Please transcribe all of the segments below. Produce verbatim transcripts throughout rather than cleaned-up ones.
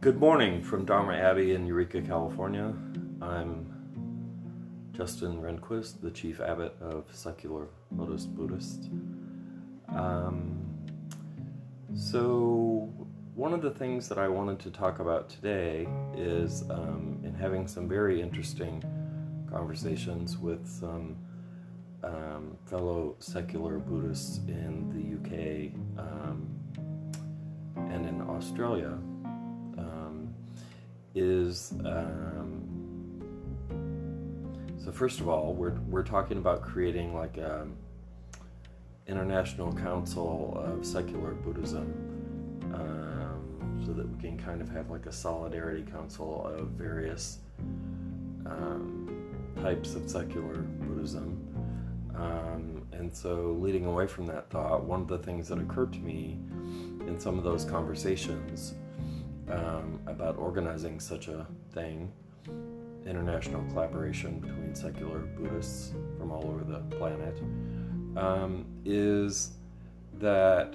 Good morning from Dharma Abbey in Eureka, California. I'm Justin Rehnquist, the Chief Abbot of Secular Lotus Buddhist. Um, so one of the things that I wanted to talk about today is um, in having some very interesting conversations with some um, fellow secular Buddhists in the U K um, and in Australia. Um, is um, so first of all, we're we're talking about creating like a international council of secular Buddhism, um, so that we can kind of have like a solidarity council of various um, types of secular Buddhism. Um, and so, leading away from that thought, one of the things that occurred to me in some of those conversations Um, about organizing such a thing, international collaboration between secular Buddhists from all over the planet, um, is that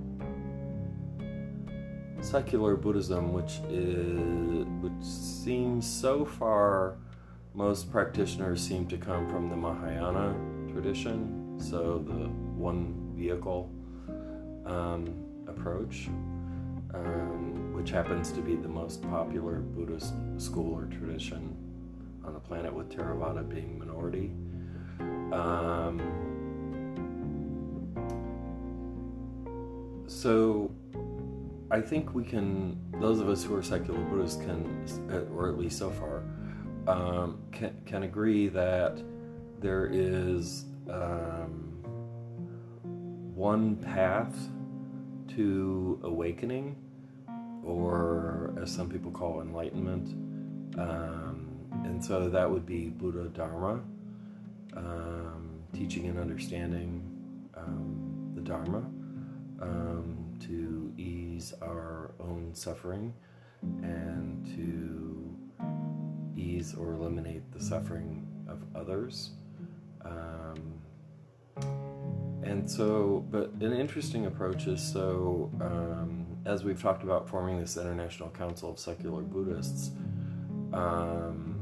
secular Buddhism, which is which seems so far, most practitioners seem to come from the Mahayana tradition, so the one vehicle um, approach. Um, which happens to be the most popular Buddhist school or tradition on the planet, with Theravada being minority. Um, so I think we can, those of us who are secular Buddhists can, or at least so far, um, can, can agree that there is um, one path to awakening, or as some people call enlightenment, um, and so that would be Buddha Dharma, um, teaching and understanding um, the Dharma um, to ease our own suffering and to ease or eliminate the suffering of others. Um, And so, but an interesting approach is so, um, as we've talked about forming this International Council of Secular Buddhists, um,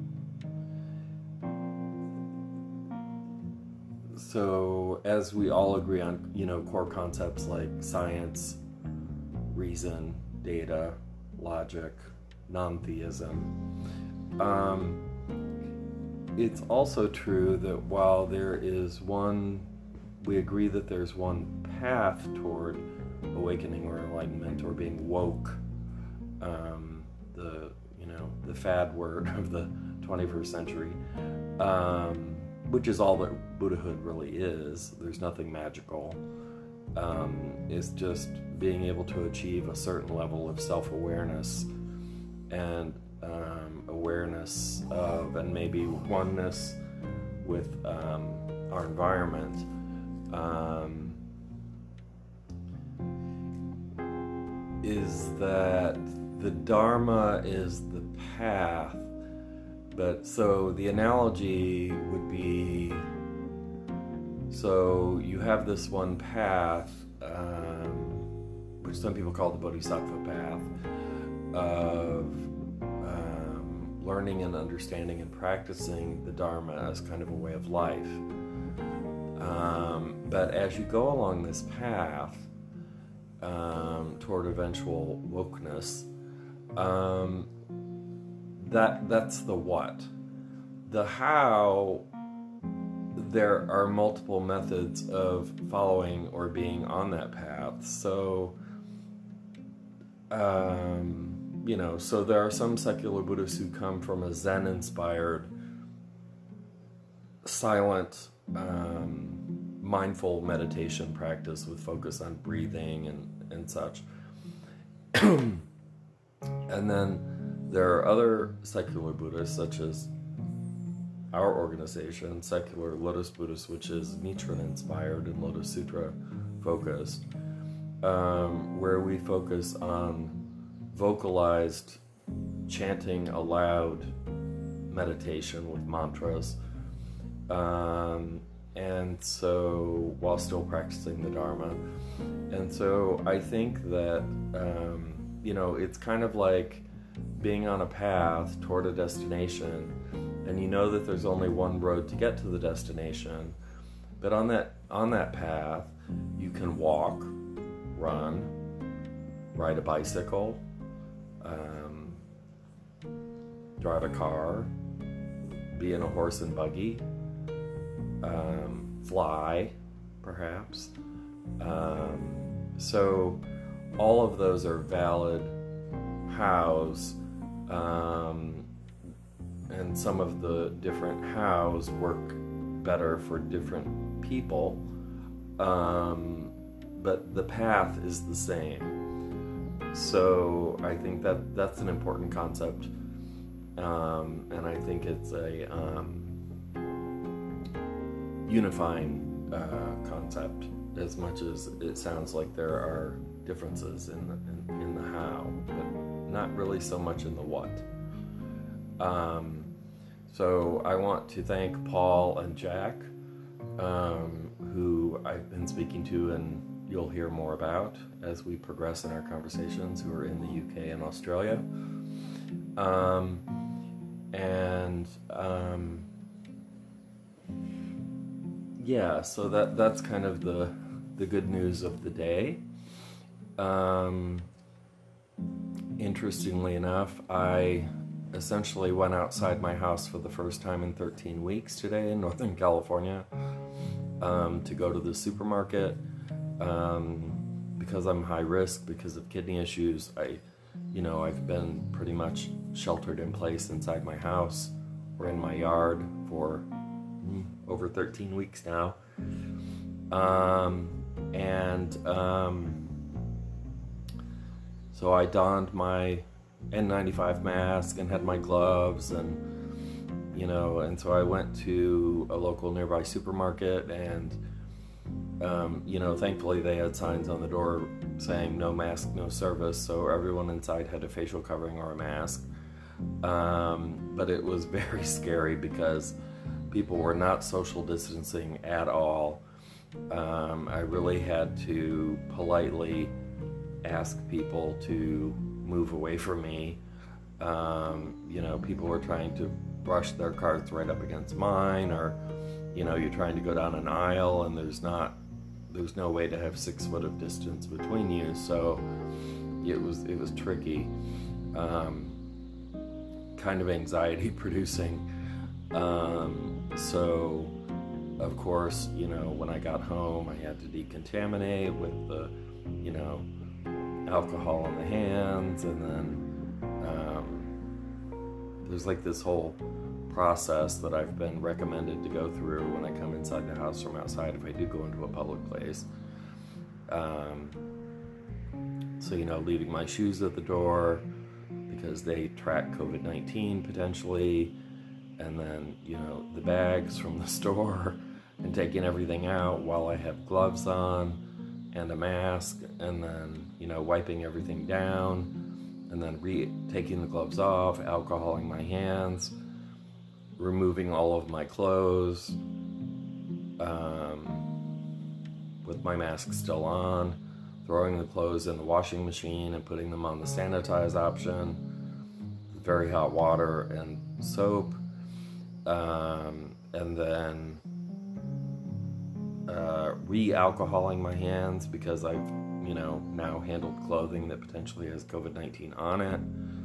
so as we all agree on, you know, core concepts like science, reason, data, logic, non-theism, um, it's also true that while there is one we agree that there's one path toward awakening or enlightenment or being woke, um, the you know the fad word of the twenty-first century, um, which is all that Buddhahood really is. There's nothing magical. Um, it's just being able to achieve a certain level of self-awareness and um, awareness of, and maybe oneness with um, our environment. Um, is that the Dharma is the path, but so the analogy would be, so you have this one path, um, which some people call the Bodhisattva path, of um, learning and understanding and practicing the Dharma as kind of a way of life. Um, but as you go along this path um, toward eventual wokeness, um, that that's the what. The how, there are multiple methods of following or being on that path. So, um, you know, so there are some secular Buddhists who come from a Zen-inspired, silent, um, mindful meditation practice with focus on breathing and, and such. And then there are other secular Buddhists, such as our organization, Secular Lotus Buddhists, which is Nichiren-inspired and Lotus Sutra focused, um, where we focus on vocalized chanting aloud meditation with mantras, um, and so while still practicing the Dharma. And so I think that um, you know, it's kind of like being on a path toward a destination, and you know that there's only one road to get to the destination, but on that on that path you can walk, run, ride a bicycle, um, drive a car, be in a horse and buggy, um, fly, perhaps. Um, so all of those are valid hows, um, and some of the different hows work better for different people, um, but the path is the same. So I think that that's an important concept, um, and I think it's a um, unifying uh, concept, as much as it sounds like there are differences in the, in, in the how, but not really so much in the what. Um, so I want to thank Paul and Jack, um, who I've been speaking to and you'll hear more about as we progress in our conversations, who are in the U K and Australia. Um, and um, yeah, so that that's kind of the the good news of the day. Um, interestingly enough, I essentially went outside my house for the first time in thirteen weeks today in Northern California, um, to go to the supermarket. Um, because I'm high risk because of kidney issues, I, you know, I've been pretty much sheltered in place inside my house or in my yard for mm, over thirteen weeks now. Um, and um, so I donned my N ninety-five mask and had my gloves, and, you know, and so I went to a local nearby supermarket, and Um, you know, thankfully they had signs on the door saying no mask, no service, so everyone inside had a facial covering or a mask. Um, but it was very scary because people were not social distancing at all. Um, I really had to politely ask people to move away from me. Um, you know, people were trying to brush their carts right up against mine, or, you know, you're trying to go down an aisle and there's not there's no way to have six foot of distance between you, so it was it was tricky, um, kind of anxiety producing. Um, so of course, you know, when I got home, I had to decontaminate with the, you know, alcohol on the hands, and then um, there's like this whole process that I've been recommended to go through when I come inside the house from outside if I do go into a public place. Um, so, you know, leaving my shoes at the door because they track covid nineteen potentially, and then, you know, the bags from the store, and taking everything out while I have gloves on and a mask, and then, you know, wiping everything down, and then re- taking the gloves off, alcoholing my hands, removing all of my clothes, um, with my mask still on, throwing the clothes in the washing machine and putting them on the sanitize option, very hot water and soap, um, and then uh, re-alcoholing my hands because I've, you know, now handled clothing that potentially has covid nineteen on it.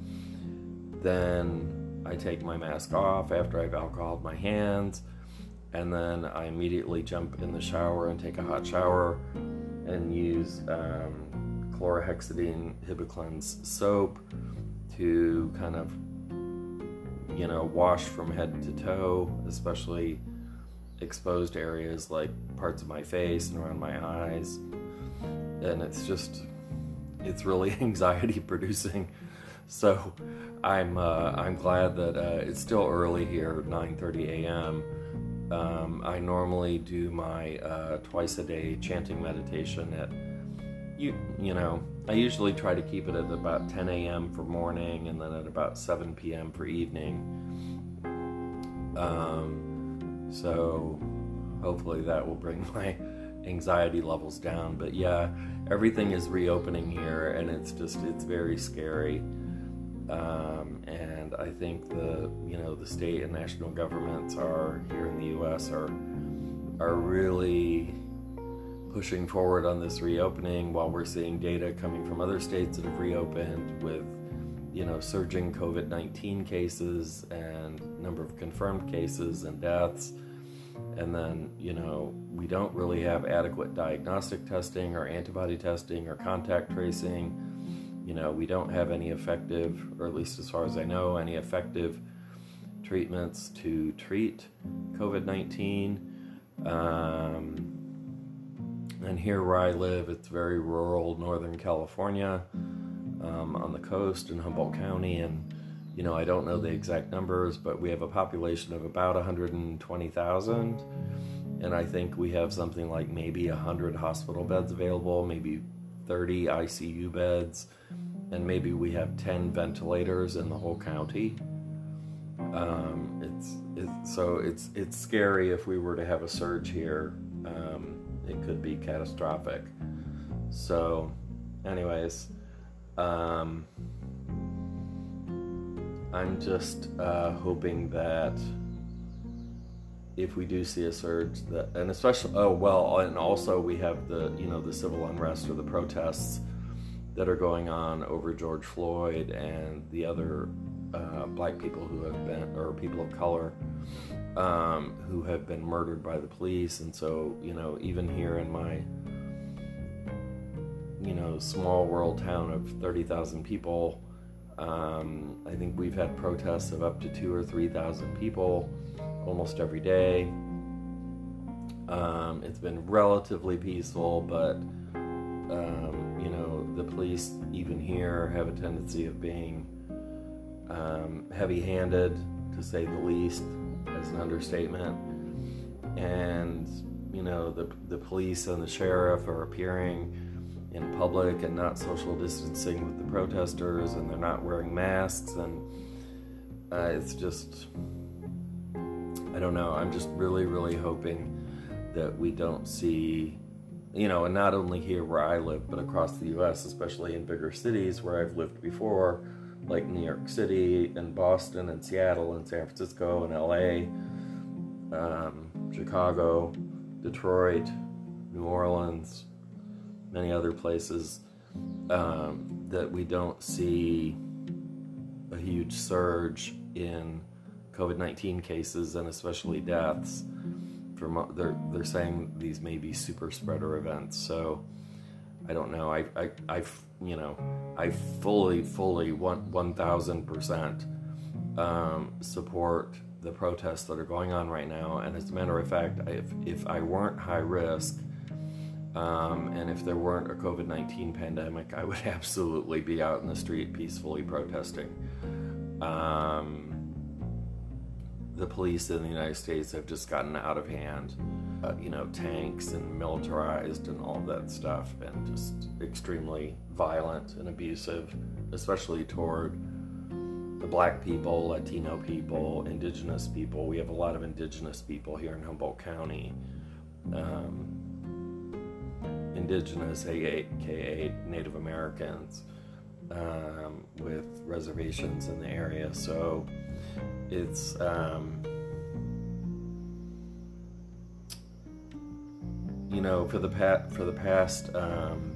Then I take my mask off after I've alcoholed my hands, and then I immediately jump in the shower and take a hot shower and use um, chlorhexidine Hibiclens soap to kind of, you know, wash from head to toe, especially exposed areas like parts of my face and around my eyes. And it's just, it's really anxiety producing. So I'm uh, I'm glad that uh, it's still early here, nine thirty a.m. Um, I normally do my uh, twice a day chanting meditation at, you you know, I usually try to keep it at about ten a.m. for morning, and then at about seven p.m. for evening. Um, so hopefully that will bring my anxiety levels down. But yeah, everything is reopening here, and it's just it's very scary. Um, and I think the you know the state and national governments are here in the U S are are really pushing forward on this reopening, while we're seeing data coming from other states that have reopened with you know surging COVID nineteen cases and number of confirmed cases and deaths. And then you know we don't really have adequate diagnostic testing or antibody testing or contact tracing. You know, we don't have any effective, or at least as far as I know, any effective treatments to treat COVID nineteen. Um, and here where I live, it's very rural Northern California, um, on the coast in Humboldt County. And, you know, I don't know the exact numbers, but we have a population of about one hundred twenty thousand. And I think we have something like maybe one hundred hospital beds available, maybe thirty I C U beds, and maybe we have ten ventilators in the whole county. Um, it's, it's so it's it's scary. If we were to have a surge here, um, it could be catastrophic. So, anyways, um, I'm just uh, hoping that if we do see a surge, that, and especially, oh well, and also we have the, you know, the civil unrest or the protests that are going on over George Floyd and the other uh, black people who have been, or people of color, um, who have been murdered by the police. And so, you know, even here in my, you know, small rural town of thirty thousand people, um, I think we've had protests of up to two or three thousand people almost every day. Um, it's been relatively peaceful, but um, you know, the police even here have a tendency of being um, heavy-handed, to say the least, as an understatement. And you know, the the police and the sheriff are appearing in public and not social distancing with the protesters, and they're not wearing masks, and uh, it's just, I don't know, I'm just really, really hoping that we don't see, you know, and not only here where I live, but across the U S, especially in bigger cities where I've lived before, like New York City and Boston and Seattle and San Francisco and L A, um, Chicago, Detroit, New Orleans, many other places, um, that we don't see a huge surge in COVID nineteen cases and especially deaths. From they're they're saying these may be super spreader events. So I don't know. I I, I you know I fully fully one one thousand percent support the protests that are going on right now. And as a matter of fact, if if I weren't high risk, um, and if there weren't a COVID nineteen pandemic, I would absolutely be out in the street peacefully protesting. Um, the police in the United States have just gotten out of hand, uh, you know, tanks and militarized and all that stuff, and just extremely violent and abusive, especially toward the black people, Latino people, indigenous people. We have a lot of indigenous people here in Humboldt County. Um, indigenous, aka Native Americans, um, with reservations in the area. So it's um, you know for the pat for the past um,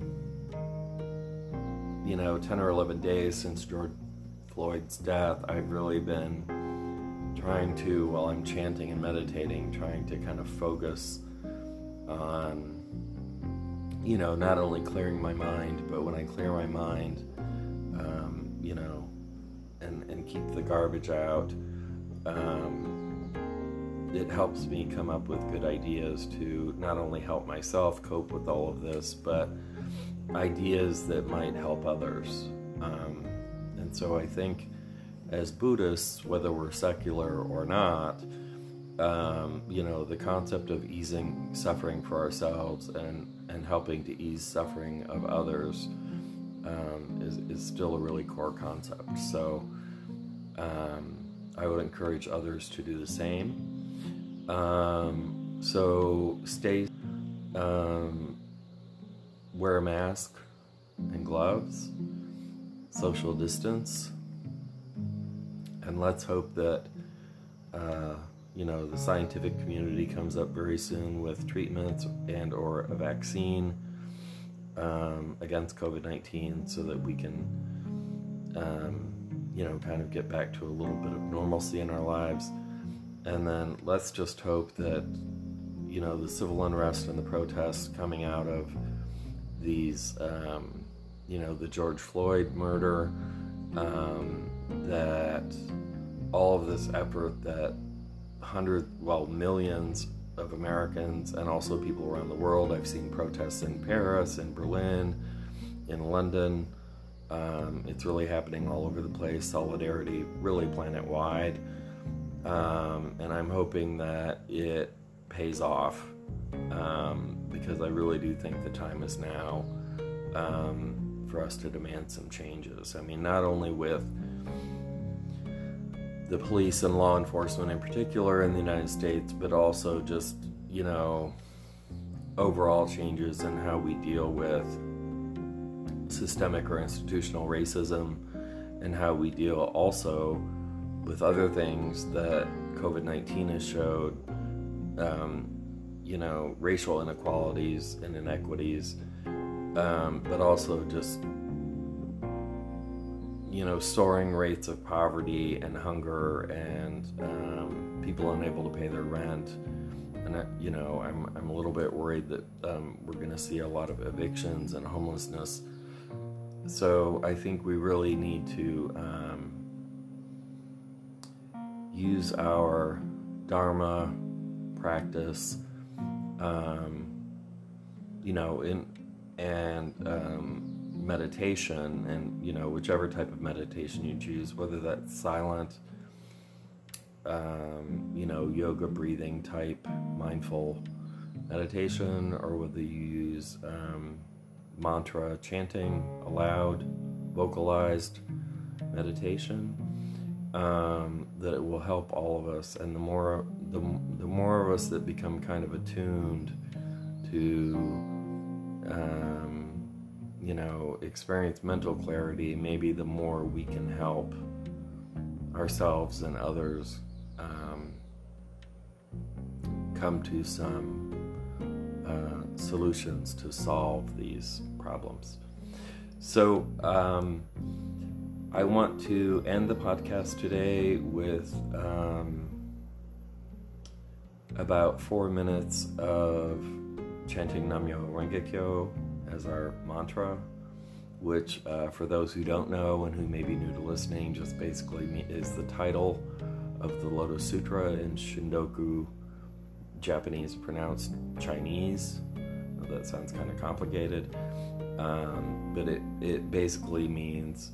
you know ten or eleven days since George Floyd's death, I've really been trying to, while I'm chanting and meditating, trying to kind of focus on, you know, not only clearing my mind, but when I clear my mind, um, you know, and, and keep the garbage out, um, it helps me come up with good ideas to not only help myself cope with all of this, but ideas that might help others. Um, and so I think as Buddhists, whether we're secular or not, um, you know, the concept of easing suffering for ourselves and, and helping to ease suffering of others um, is, is still a really core concept. So um, I would encourage others to do the same. Um, so stay, um, wear a mask and gloves, social distance, and let's hope that uh, you know, the scientific community comes up very soon with treatments and or a vaccine um, against covid nineteen, so that we can um, you know, kind of get back to a little bit of normalcy in our lives. And then let's just hope that, you know, the civil unrest and the protests coming out of these, um, you know, the George Floyd murder, um, that all of this effort that hundreds, well, millions of Americans and also people around the world, I've seen protests in Paris, in Berlin, in London, um, it's really happening all over the place, solidarity really planet-wide, um, and I'm hoping that it pays off, um, because I really do think the time is now um, for us to demand some changes. I mean, not only with the police and law enforcement in particular in the United States, but also just, you know, overall changes in how we deal with systemic or institutional racism, and how we deal also with other things that covid nineteen has showed, um, you know, racial inequalities and inequities, um, but also just, you know, soaring rates of poverty and hunger, and um, people unable to pay their rent. And, I, you know, I'm, I'm a little bit worried that um, we're going to see a lot of evictions and homelessness. So I think we really need to um, use our Dharma practice, um, you know, in and um, meditation, and, you know, whichever type of meditation you choose, whether that's silent, um, you know, yoga breathing type mindful meditation, or whether you use um, mantra chanting aloud, vocalized meditation, um, that it will help all of us. And the more the, the more of us that become kind of attuned to um, you know, experience mental clarity, maybe the more we can help ourselves and others um, come to some uh, solutions to solve these problems. So um, I want to end the podcast today with um, about four minutes of chanting Nam-myoho Renge-kyo as our mantra, which uh, for those who don't know and who may be new to listening, just basically is the title of the Lotus Sutra in Shindoku Japanese, pronounced Chinese. Well, that sounds kind of complicated, um, but it, it basically means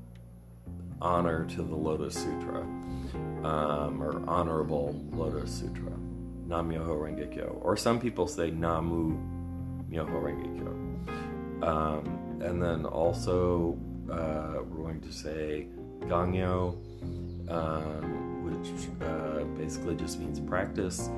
honor to the Lotus Sutra, um, or honorable Lotus Sutra, Nam-myoho Renge-kyo, or some people say Namu Myoho Renge-kyo. Um, and then also uh, we're going to say Gangyo, um, which uh, basically just means practice.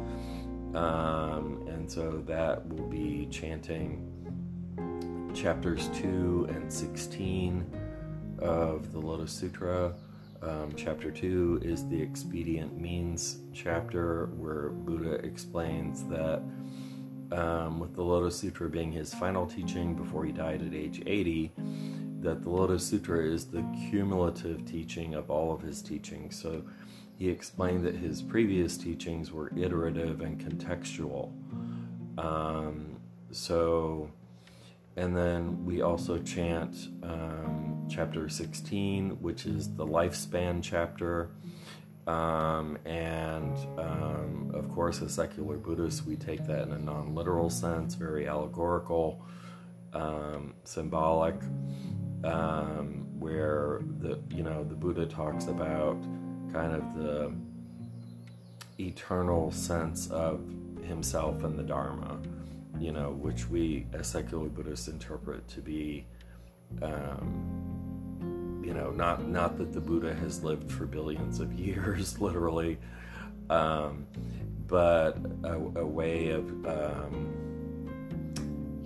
Um, and so that will be chanting chapters two and sixteen of the Lotus Sutra. Um, chapter two is the expedient means chapter, where Buddha explains that Um, with the Lotus Sutra being his final teaching before he died at age eighty, that the Lotus Sutra is the cumulative teaching of all of his teachings. So he explained that his previous teachings were iterative and contextual. Um, so, and then we also chant um, chapter sixteen, which is the lifespan chapter. Um, and um, of course, as secular Buddhists, we take that in a non-literal sense, very allegorical, um, symbolic, um, where the you know the Buddha talks about kind of the eternal sense of himself and the Dharma, you know, which we as secular Buddhists interpret to be. Um, You know, not not that the Buddha has lived for billions of years, literally, um, but a, a way of, um,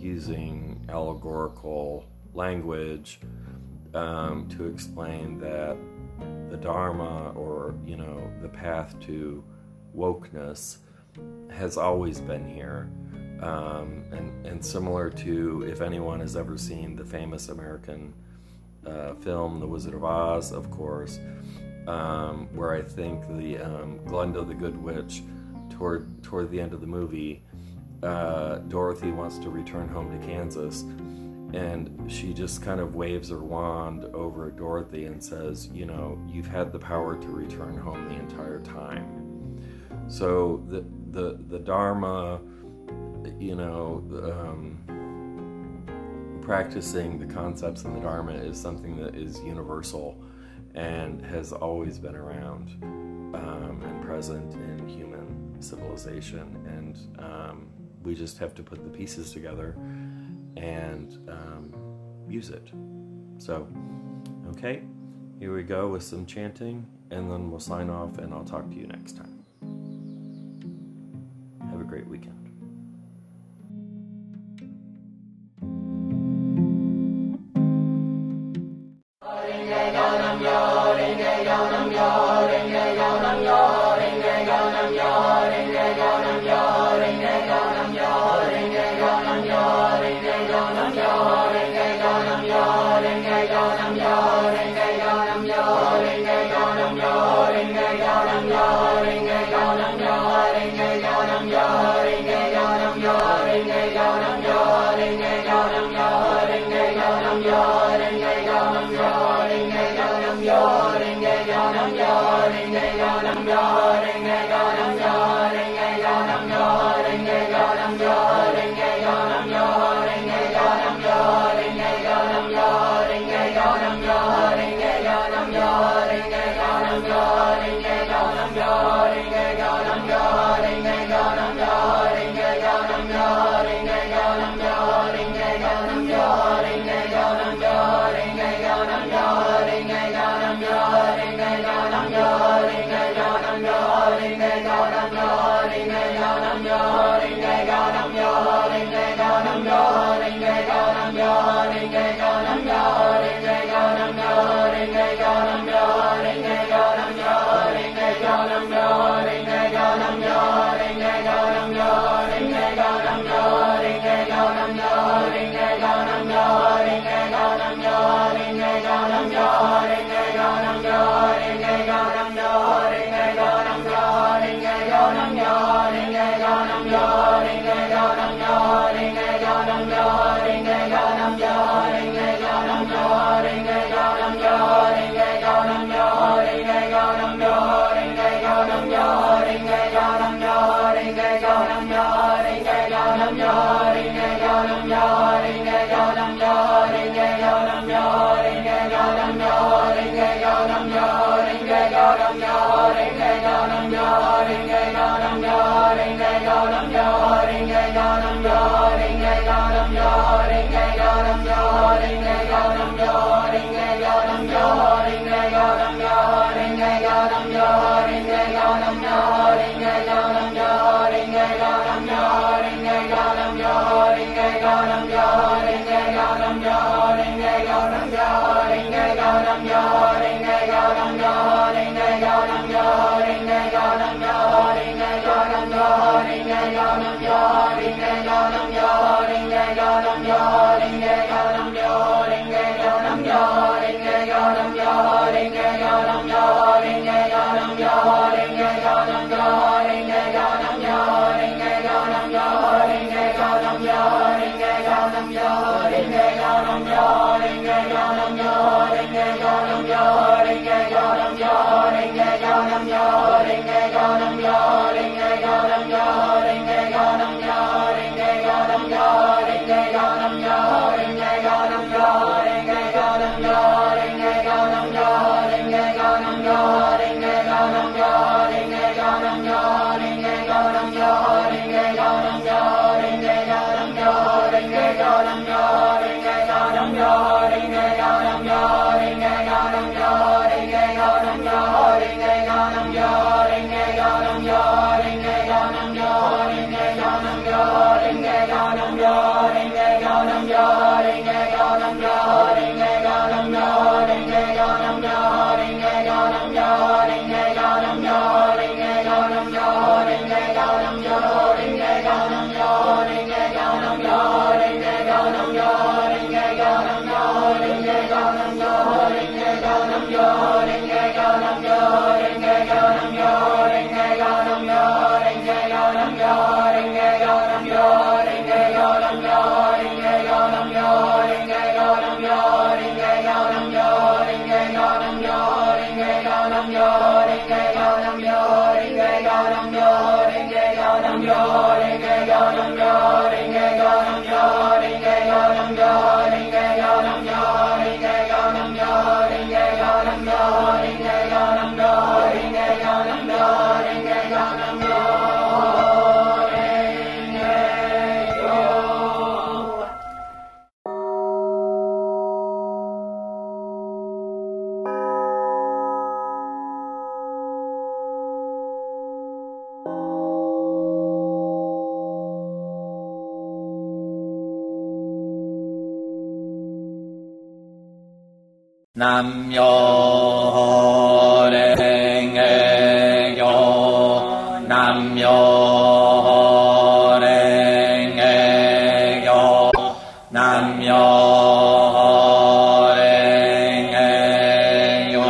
using allegorical language um, to explain that the Dharma, or, you know, the path to wokeness, has always been here. Um, and, and similar to, if anyone has ever seen the famous American uh, film, The Wizard of Oz, of course, um, where I think the um, Glenda the Good Witch, toward, toward the end of the movie, uh, Dorothy wants to return home to Kansas, and she just kind of waves her wand over at Dorothy and says, you know, you've had the power to return home the entire time. So the the, the Dharma, you know, um, practicing the concepts in the Dharma is something that is universal and has always been around um, and present in human civilization. And um, we just have to put the pieces together and um, use it. So, okay, here we go with some chanting, and then we'll sign off, and I'll talk to you next time. Have a great weekend. Nam nam mô Renge Kyo, nam mô Renge Kyo, nam mô Renge Kyo.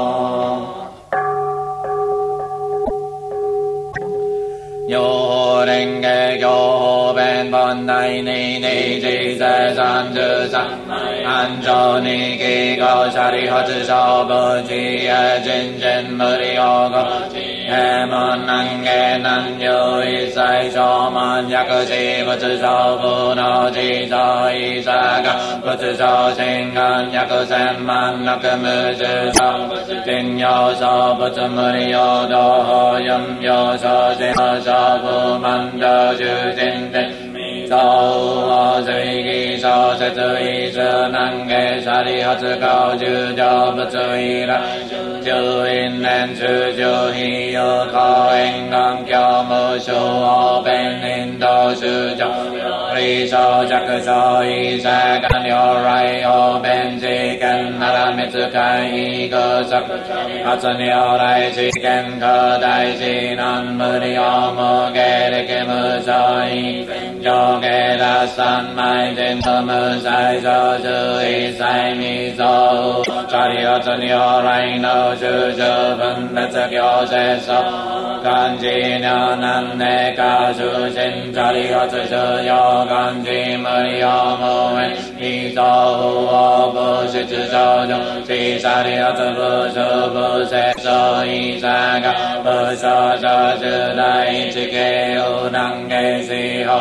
Yo Renge Kyo ben bon nai ni ni ji se san ju san an cho ni ki go shari ho chu so bu ji e jin jin mu ri o go e mon nan ge nan yu i sai cho man yak ji bu chu so bu no ji so i sa ga bu chu so sing gan yak sen man nak mu chu so jin yo so bu chu mu ri o do ho yum yo so jin so bu man do ju jin jin so ho zui gi so se zui zhe nan ge sha li ho zhi gao ju jiao bu zui la ju yin nen zhu ju hi yu ko yin gang kiao mu shu ho ben yin do shu jiao ri so jak so yi sa gan yo rai ho ben ji gen na la mi zi kai yi ge sak ha zhen yo rai ji gen ke dai ji nan mu ri ho mu ge de ge mu so yi yo ge la san mai jin to mu sai so ju yi sai mi so cha ri ho zhen yo rai no ju ju ben na zhe yo se so gan ji nya nan ne ka su shin cha ri ho zhe zhe yo gan ji mu ri ho mu wen yi so hu ho bu shi zhi so ju shi sa ri ho zhe bu su bu se so yi sa ga bu so so zhi dai chi ge u nang ge si ho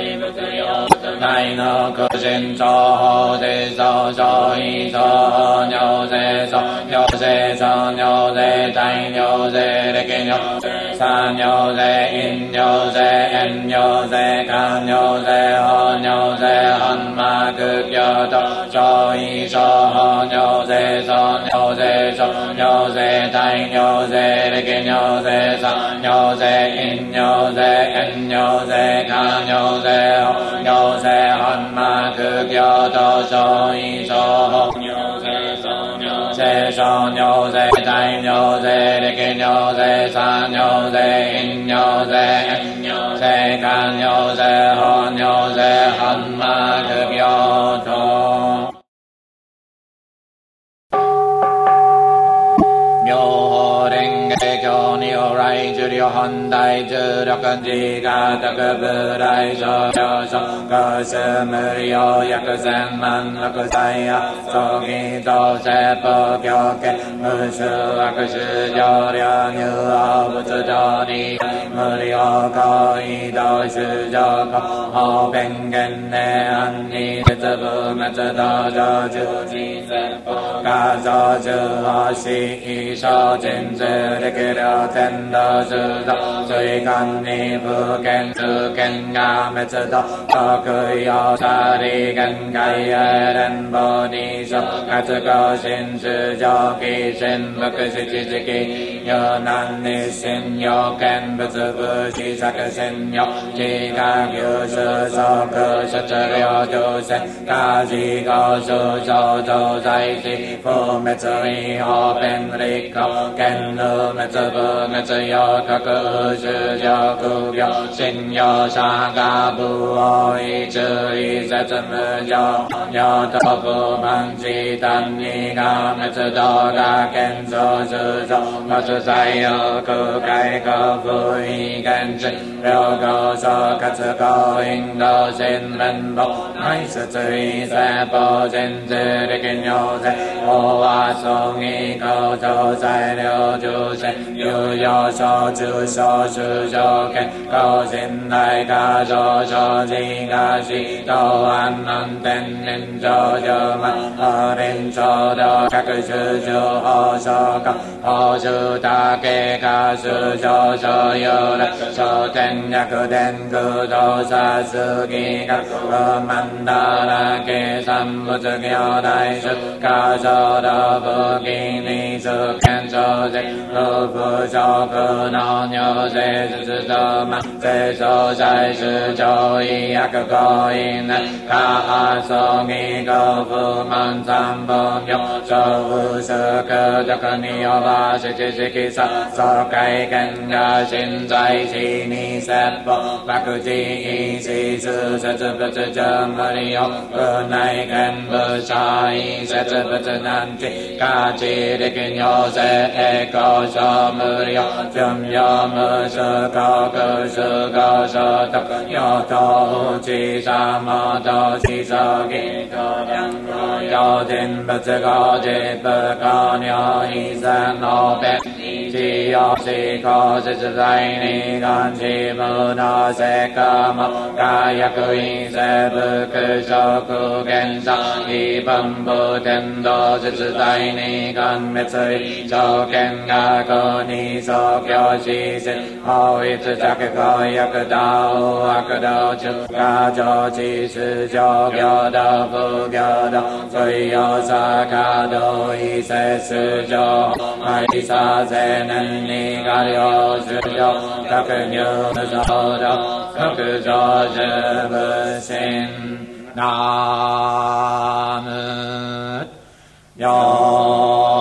nai no ko shin so ho de so so yi so ho nyo se so nyo se so nyo se dai nyo se de ge nyo sa nyo se in nyo se en nyo se ka nyo se ho nyo se han ma cực yo to so yi so ho nyo se so nyo se so nyo se dai nyo se de ge nyo se sa nyo se in nyo se en nyo se ka nyo se ho nyo se han ma cực yo to so yi so ho nyo se so nyo se so nyo se dai nyo se de ge nyo se sa nyo se in nyo se en nyo se ka nyo se ho nyo se han ma cực yo to myo renge kyo ni o rai ju ri hon dai ju ra kan ji ga ta ke bu rai so yo so ka se me yo yak san man la ka sai ya so gi do se po kyo ke mu shu a ka shi yo ria ni a bu zu do ni mu ri o ko i do shu jo ko ho ben gen ne an ni de zu bu ma zu do jo ju ji se po ka zo ju ho shi i so jin zhe de ge liao ten do su do zui gan ni bu gen zu gen ga me zu do ko ku yo sa ri gen gai e ren bo ni so ka zu go xin su jo ki xin bu ku shi ji ji ki yo nan ni xin yo gen bu zu bu shi sa ke xin yo ji ga gyu su so ku shi zhe liao du sen ka ji go su so do zai ji fu me zu yi ho ben ri ko gen lu 滅不滅よ各種上空病信用者が部を一一節無常よと不満自単にが滅道が建造主張松在欲海国不意現地両国総括公印度新聞簿内出追世法人自力尿税法和損益工場材料重視有用小中小主条件個人大化上昇自がし東安南天然上上満法輪長道各種情報所可報酬だけが主上昇有来小天略伝空洞さすぎ学不満だらけ三仏行大出家上道不義に出見上税不不食の尿税術道満税商財主上医薬行為年下葬儀合不満三本病小宿毒に呼ばし知識さ総会見が心在地に説法爆自意思数説物上無理を不内見部社員説物難知価値力尿税交渉無理を準用無数国数高所得用途地さもと地葬儀と良好用人物合実不可尿遺産の別地用思考実在に願地無の成果も化薬院生物食原産異分部天道実在に願滅条件がこに創教施設法律着公約道悪道中華上地出上行道不行道水曜坂道異世出上愛さ税年にが領主上各入無常道各上十無心 나무 여